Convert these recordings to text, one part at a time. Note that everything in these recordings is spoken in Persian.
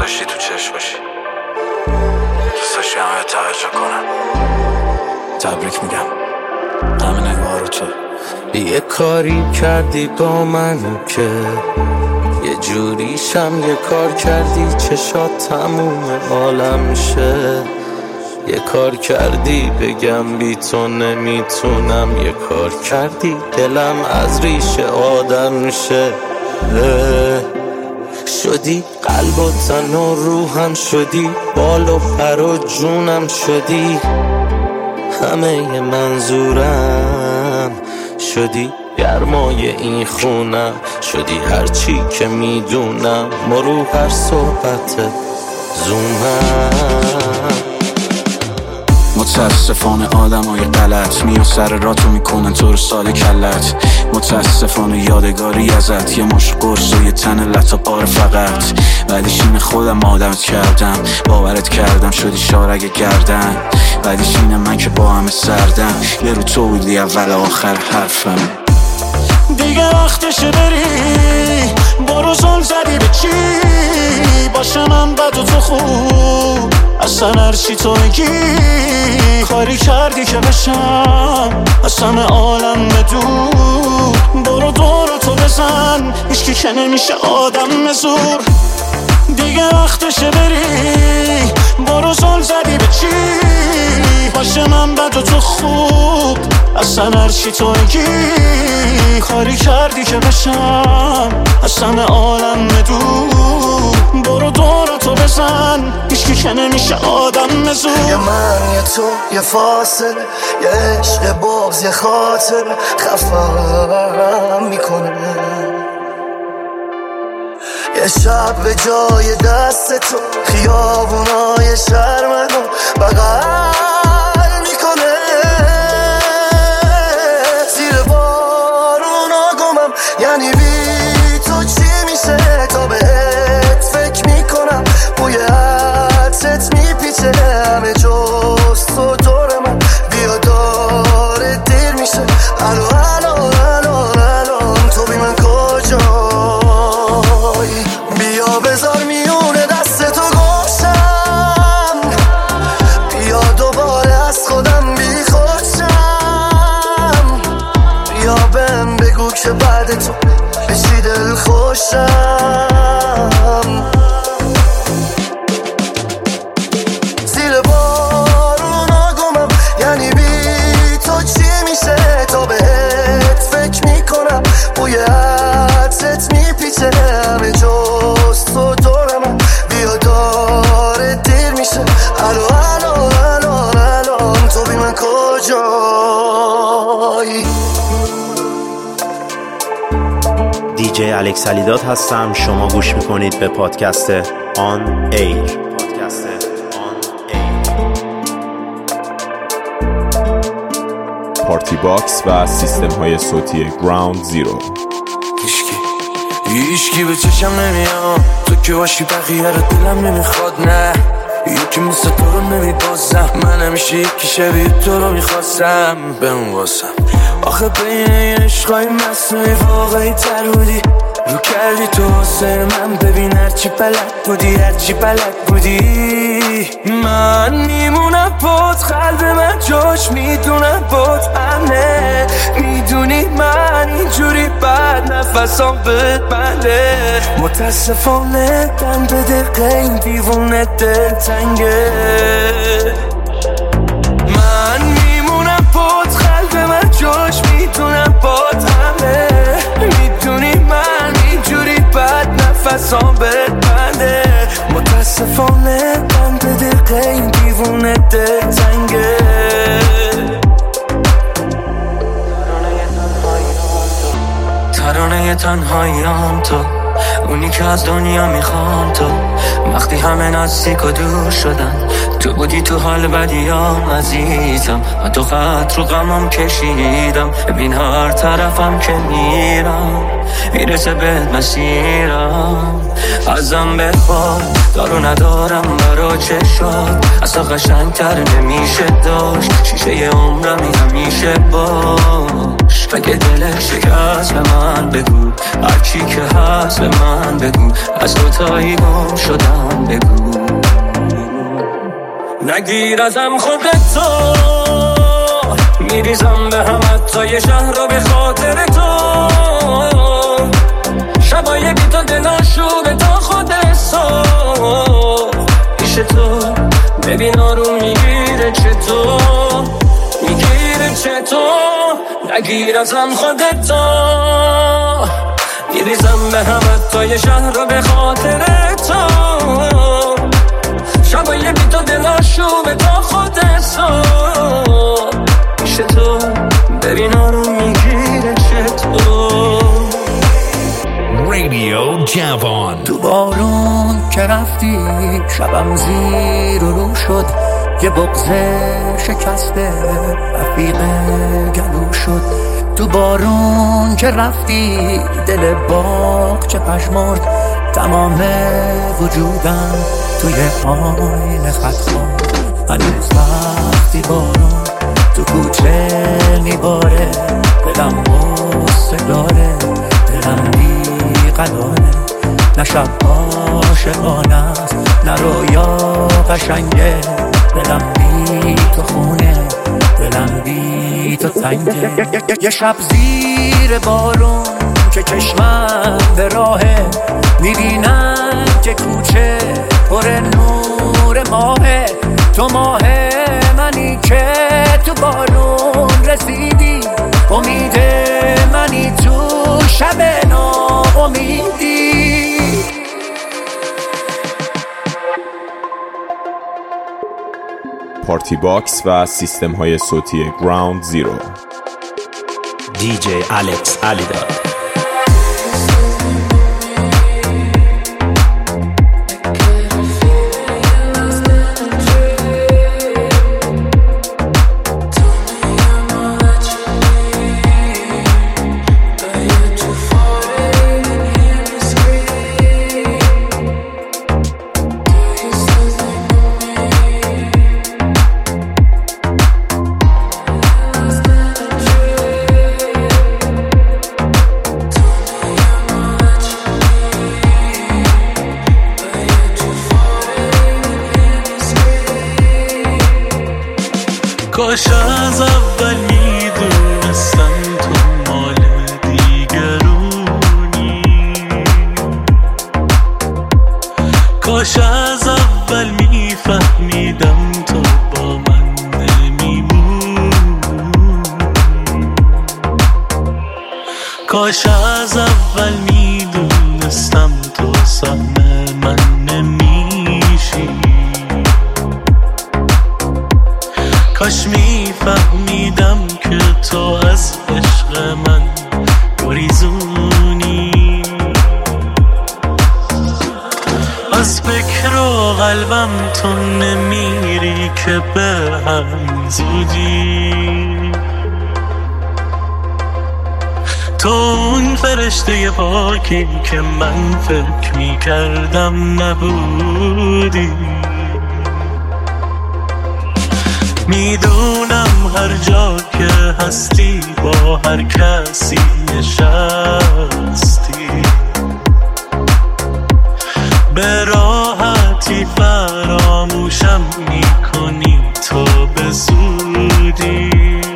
باشی تو چشم باشی، دوست داشتی همه توجه کنن. تبریک میگم همه نگاه رو تو. یه کاری کردی با من که یه جوریشم یه کار کردی چشات تموم عالم میشه. یه کار کردی بگم بی تو نمیتونم، یه کار کردی دلم از ریشه آدم میشه. شدی قلب و تن و روحم شدی، بال و پر و جونم شدی، همه منظورم شدی، گرمای این خونم شدی، هرچی که میدونم مرو هر صحبت زومم. متاسفانه آدمای غلط میان سر راتو میکنن تو رو سال کلت. متاسفانه یادگاری ازت یه مش قرص و یه تن لطا پاره فقط. بعدش اینه خودم عادت کردم، باورت کردم شدی شارگ گردن. بعدش اینه من که با همه سردم، یه رو تو بودی اول آخر حرفم. دیگه وقتشه بری، برو زل زدی به چی؟ باشه من بد و تو خوب، اصلا هرچی تو میگی. کاری کردی که بشم اصلا عالم بدون. برو دورو تو بزن، هیچکی که نمیشه آدم زور. دیگه وقتشه بری، برو زل زدی به چی؟ باشه من بد و تو خوب، اصلا هرچی تو میگی. کاری کردی که بشم اصلا عالم دور. برو دورو تو بزن، هیچکی که نمیشه آدم زور. یه من یه تو یه فاصله، یه عشق بغض یه خاطر خفم میکنه. یه شب به جای دست تو خیابونای شهر منو بغل میکنه. زیر بارونا گمم، یعنی بی تو چی میشه؟ تا بهت فکر میکنم، بوی عطرت میپیچه همه جز تو دور من. بیا داره دیر میشه، الان تو بی من کجایی؟ بیا بذار میونه دست تو گوشم، بیا دوباره از خودم بی خودشم. بیا بهم بگو که بعد تو به چی دل خوشم. زیر بارونا گمم، یعنی بی تو چی میشه؟ تا بهت فکر میکنم، بوی عطرت میپیچه همه جز تو دور من. بیا داره دیر میشه، الان تو بی من کجایی؟ دیجی الکس علیداد هستم، شما گوش میکنید به پادکست آن ایر. پارتی باکس و سیستم های صوتی گراوند زیرو. هیچکی به چشم نمیام، تو که باشی بقیه رو دلم نمیخواد. نه یکی مثل تو رو نمیبازم، من همیشه یکی شبیه تو رو میخواستم بهم واسم. آخه بین این عشقای مصنوعی واقعی تر بودی، رو کردی تو حسین من. ببین هرچی بلد بودی من میمونم پات، قلب من جاش میدونم پات همه. میدونی من اینجوری بد نفسام بنده. متاسفانه دم به دقیقه این دیوونه دل تنگه. من میمونم پات، قلب من جاش میدونم پات همه. میدونی من اینجوری بد نفسام بنده. متاسفانه دم به دقیقه این دیوونه دل تنگه. ترانه تنهاییام تو، اونی که از دنیا میخوام تو. وقتی همه نزدیک و دور شدن، تو بودی تو حال بدیام عزیزم. من تو خط رو غمم کشیدم، ببین هر طرفم که میرم میرسه به مسیرم. ازم بخواد دارو ندارم برا چشات، اصلا قشنگتر نمیشه داشت. شیشه عمرمی همیشه باش، اگه دلت شکست به من بگو، هرچی که هست به من من بگو، از دوتایی گم شدم بگو. نگیر ازم خودتو، میریزم به هم حتی یه شهر رو به خاطر تو. شبای بی تو دلاشوبه تا خود صبح پیش تو. ببین آروم میگیره چطور، میگیره چطور. نگیر ازم خودتو، میریزم به هم حتی یه شهر رو به خاطر تو. شبای بی تو دلاشوبه تا خود صبح پیش تو. ببین آروم میگیره چطور. رادیو جوان. تو بارون که رفتی شبم زیر و رو شد، یه بغضه شکسته رفیق گلو شد. تو بارون که رفتی دل باغ چه پشمرد، تمام وجودم توی آینه خط خورد. هنوز وقتی بارون تو کوچه میباره، دلم غصه داره، دلم بی قراره. نه شب عاشقانه است نه رویا قشنگه، دلم بی تو خونه، دلم بی تو تنگه. یه شب زیر بارون که چشمم به راهه، میبینم که کوچه پر نور ماهه. تو ماه منی که تو بارون رسیدی، امید منی تو شب ناامیدی. پارتی باکس و سیستم های صوتی گراوند زیرو. دیجی الکس علیداد. کاش از اول میدونستم تو مال دیگرونی، کاش از اول میفهمیدم تو با من نمیمونی، کاش از اول میدونستم تو سهم من نمیشی، کاش میفهمیدم که تو از عشق من گریزونی. از فکر و قلبم تو نمیری که به همین زودی. تو اون فرشته پاکی که من فکر میکردم نبودی. میدونم هر جا که هستی با هر کسی نشستی، به راحتی فراموشم میکنی تو به زودی.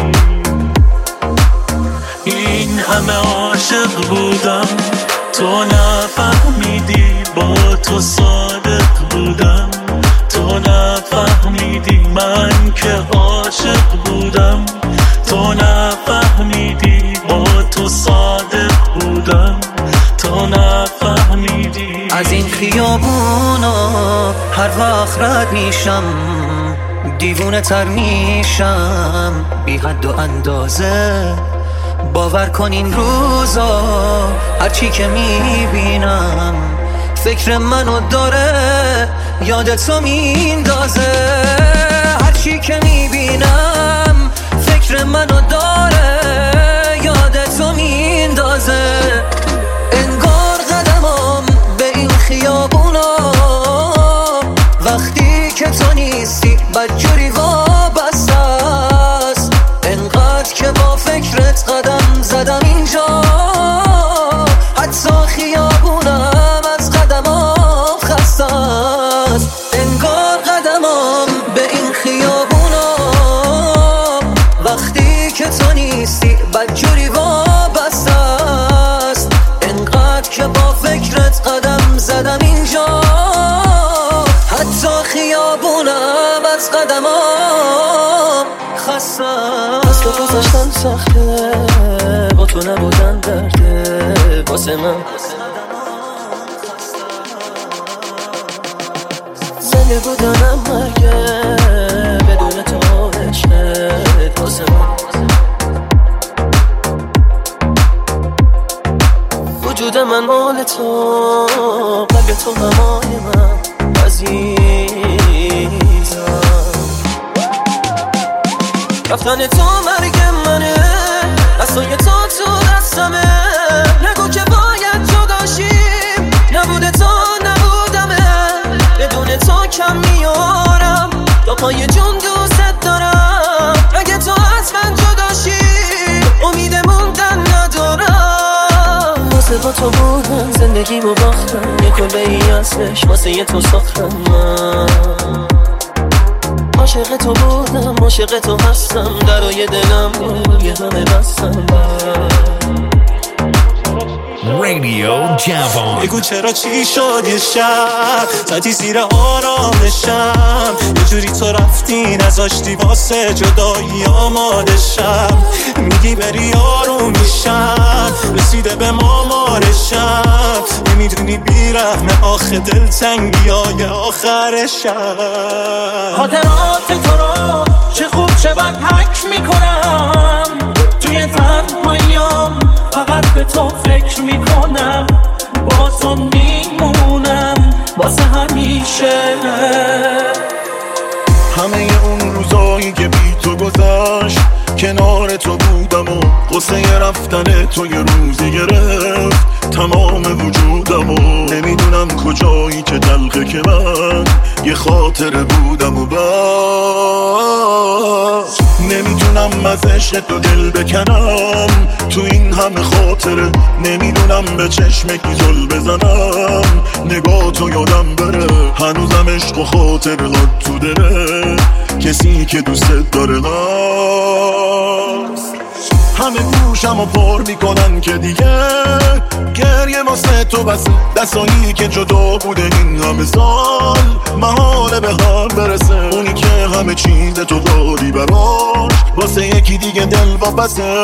این همه عاشق بودم تو نفهمیدی، با تو صادق بودم تو نفهمیدی، من که عاشق بودم تو نفهمیدی، با تو صادق بودم تو نفهمیدی. از این خیابونا هر وقت رد میشم دیوونه تر میشم بی حد و اندازه. باور کن این روزا هرچی که میبینم فکر منو داره یادتو میندازه. هرچی که میبینم فکر منو داره یادتو میندازه. انگار قدمم به این خیابونا وقتی که تو نیستی بدجوری وابسته است. انقدر که با فکرت قدم زدم اینجا، حتی خیابونم بدجوری وابسته است، انقدر که با فکرت قدم زدم اینجا، حتی خیابونم از قدمام خسته است. تو گذاشتن سخته، با تو نبودن درده واسه من. زنده بودنم مرگه، بدون تو عشقت واسه من. وجود من مال تو، قلب تو همای من عزیزم. رفتن تو مرگ منه، دستای تو دستمه. نگو که باید جداشیم، نبوده تو نبودمه. بدون تو کم میارم، تا پای جون دوست دارم. اگه تو از من جداشی، امید موندن ندارم. واسه با تو بودم زندگیمو باختم، یه کلبه ای ازش واسه یه تو ساختم. من عاشق تو بودم، عاشق تو هستم. درای دلم یه همه بستم. رادیو جوان. بگو چرا چی شد یه شب زدی زیر آرامشم، یه جوری تو رفتی نذاشتی واسه جدایی آمادشم. میگی بری آروم میشم، رسیده به مامارشم. نمیدونی بیرحمه آخه دلتنگی های آخرشم. خاطرات تو رو چه خوب چه بد حک میکنم، توی تنهاییام فقط به تو فکر میکنم. با تو میمونم واسه همیشه. همه اون روزایی که بی تو گذشت، کنار تو بودم و قصه رفتن تو یه روزی گرفت تمام وجودم و نمیدونم کجایی که دلقه که من یه خاطره بودم و بس نمیتونم از عشق تو دل بکنم. تو این همه خاطره نمیدونم به چشمکی زل بزنم. نگاه تو یادم بره هنوزم عشق و خاطره هات تو دله کسی که دوست داره هست. همه گوشم رو پر میکنن که دیگه گریه واسه تو بسه. دستایی که جدا بوده این همه سال محاله به هم برسه. اونی که همه چیز تو داری براش واسه یکی دیگه دل واپسه.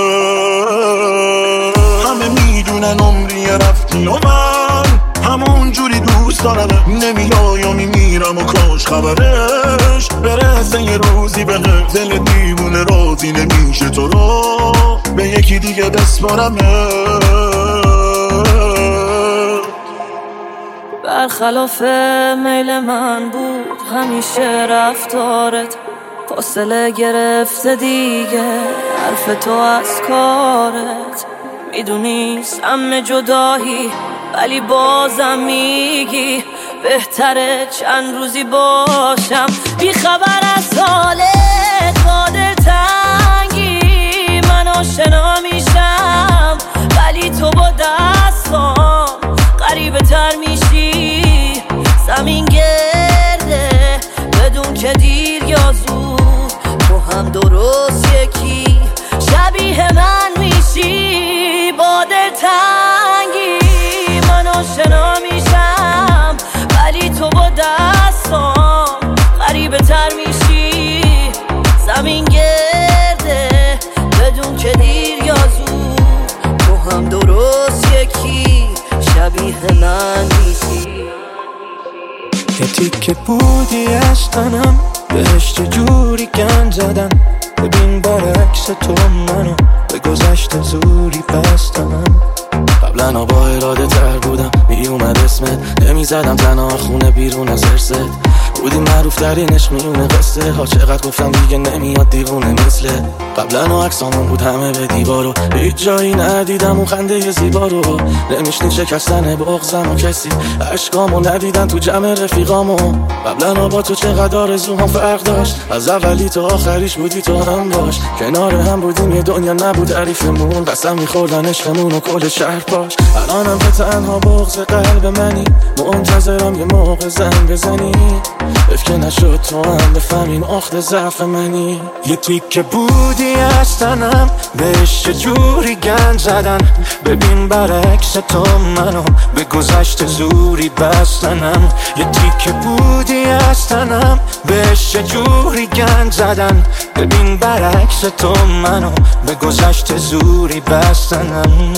همه میدونن عمری رفتی و من همون جوری دوست دارم. نمیای و میمیرم و کاش خبرش برسه یه روزی به دل دیوونه راضی نمیشه تو رو به یکی دیگه بسپارم. برخلاف میل من بود همیشه رفتارت، فاصله گرفته دیگه حرف تو از کارت. میدونی سم جدایی ولی بازم میگی بهتره چند روزی باشم بی خبر از حالت. با دلتنگی من آشنا میشم ولی تو با دستام غریبه تر میشی. زمین گرده بدون که دیر یا زود تو هم درست یکی شبیه من میشی. با دلتنگی من آشنا میشم ولی تو با دستام غریبه تر میشی. زمین گرده بدون که دیر یا زود تو هم درست یکی شبیه من میشی. یه تیکه بودی عشقنم بهش چه جوری گند زدن. ببین برعکس تو منو به گذشت زوری بستم. قبلا با اراده تر بودم میومد اسمت نمیزدم تنها خونه بیرون از ارست. بودی معروف ترین عشق میونه قصه ها چقدر گفتم دیگه نمیاد دیوونه مثله. قبلا عکسامون بود همه به دیوارو هیچ جایی ندیدم اون خنده زیبا رو. نمیشنید شکستن بغضم و کسی عشقامو ندیدن تو جمع رفیقامو. قبلا با تو چقدر آرزوام فرق داشت از اولی تا آخریش بودی تو هم باش. کنار هم بودیم یه دنیا نبود تعریفمون قسم میخوردن عشقمون و کل شهر باش. الانم که تنها بغض قلب منی منتظرم یه موقع زنگ بزنی. اف که نشد تو هم بفهمین اخت ضعف منی. یه تیکه بودی از تنم بهش چجوری گند زدن. ببین برعکس تو منو به گذشته زوری بستنم. یه تیکه بودی از تنم بهش چجوری گند زدن. ببین برعکس تو منو به گذشته زوری بستنم.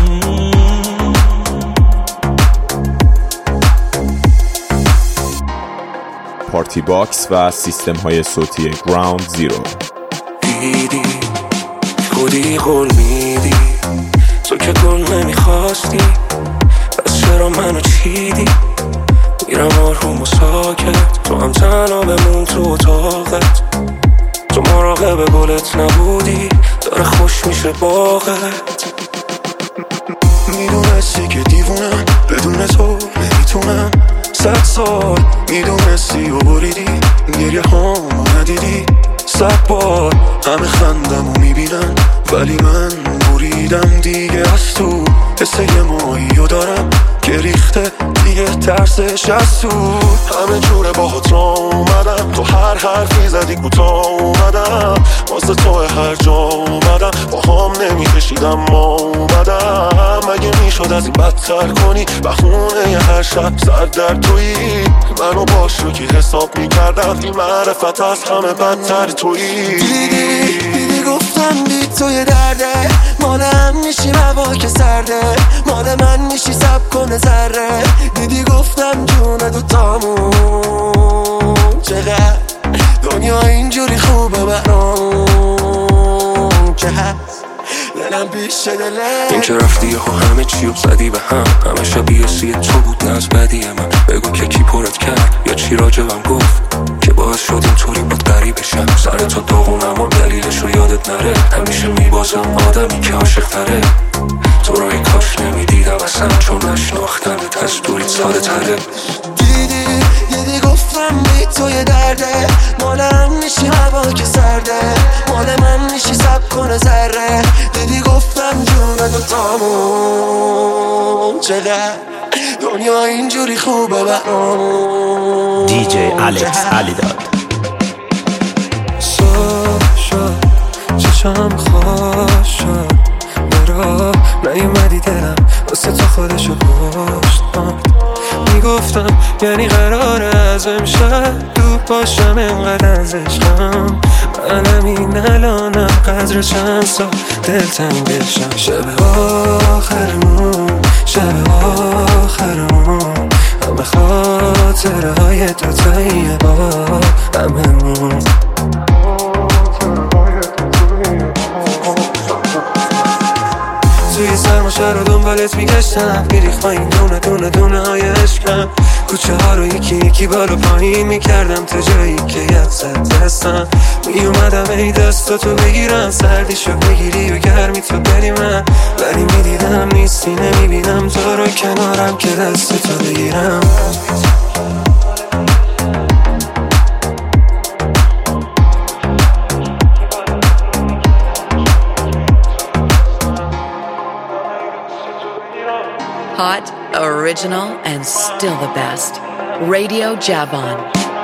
پارتی باکس و سیستم های صوتی گراوند زیرو. دیدی خودی قول میدی تو که گل نمیخواستی، پس چرا منو چیدی؟ میرم آروم و ساکت، تو هم تنها بمون تو اتاقت. تو مراقب گلت نبودی، داره خوش میشه باغت. میدونستی که دیوونم، بدون تو نمیتونم. 100 سال میدونستی و بریدی، گریه هامو ندیدی. 100 بار همه خندم و میبینن، ولی من بریدم دیگه از تو. حس یه ماهیو دارم که ریخته دیگه ترسش از تو. همه جوره باهات را اومدم، تو هر حرفی زدی کوتاه اومدم. واسه تو هر جا اومدم، با هم نمیکشیدم ما اومدم. مگه میشد از این بدتر کنی؟ بخونه یه هر شب سر در تویی. منو باش رو که حساب میکردم، این معرفت از همه بدتر تویی. دیدی گفتم بی توی درده، مالم میشی هوا که سرده، مال من میشی سب کنه ذره. دیدی گفتم جون دوتامون چقدر دنیا اینجوری خوبه برام که هست دلم پیش دلم. این که رفتی یهو همه چیو زدی به هم، همه شبیه سی تو بود نه از بدی من. بگو که کی پرت کرد یا چی راجبم گفت که باعث شد اینطوری بود غریبشم. سر تو داغونم و دلیلشو یادت نره، همیشه میبازم آدمی که عاشق تره. تو رو ای کاش نمیدیدم اصلا، چون نشناختنت از دوری ساده تره. دیدی گفتم بی توی درده، مالم میشی هوا که سرده، مال من میشی سب کنه ذره. دیدی گفتم جون دوتامون چقدر دنیا اینجوری خوبه برام. دیجی الکس علیداد. صبح شد چشم خوش شد، برا نیومدی دلم واسه تو خودشو پشت ماند. میگفتم یعنی قراره از امشب دور باشم، انقدر از عشقم منم این الانم قدر چند سال دلتنگشم. شب آخرمون شب آخرمون، همه خاطره های دوتایی با هممون. توی سرما شهر رو دنبالت میگشتم، میریخ پایین دونه دونه دونه های عشقم. کوچه ها رو یکی یکی بالا پایین میکردم تا جایی که یاد زد دستم. میومدم ای دستاتو بگیرم، سردیشو بگیری و گرمی تو بری من. ولی میدیدم نیستی، نمیبینم تو رو کنارم که دستتو بگیرم. Hot, original, and still the best. Radio Javon.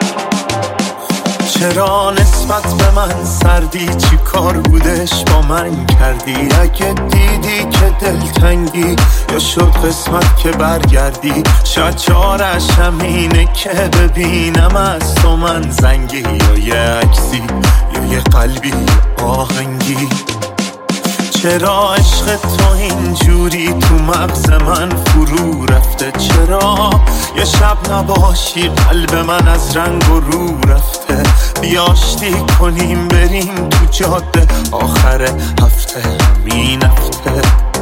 چرا نسبت به من سردی؟ چی کار بودش با من کردی؟ اگه دیدی که دلتنگی یا شد قسمت که برگردی، شاید چارش همینه که ببینم از تو من زنگی، یا یه عکسی یا یه قلبی آهنگی. چرا عشق تو اینجوری تو مغز من فرو رفته؟ چرا یه شب نباشی قلب من از رنگ و رو رفته؟ بیاشتی کنیم بریم تو جاده آخر هفته، همین هفته.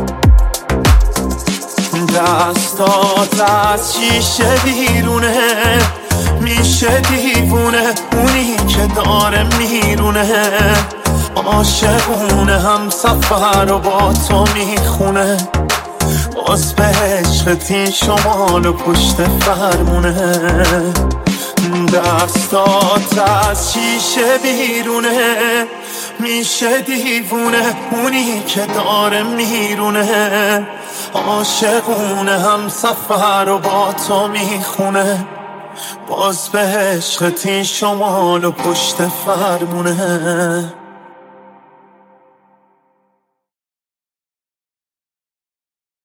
دستات از شیشه بیرونه، میشه دیوونه اونی که داره میرونه. عاشقونه هم سفر و با تو میخونه، باز به عشقت این شمال و پشت فرمونه. دستات از شیشه بیرونه، میشه دیوونه اونی که داره میرونه. عاشقونه هم سفر و با تو میخونه، باز به عشقت این شمال و پشت فرمونه.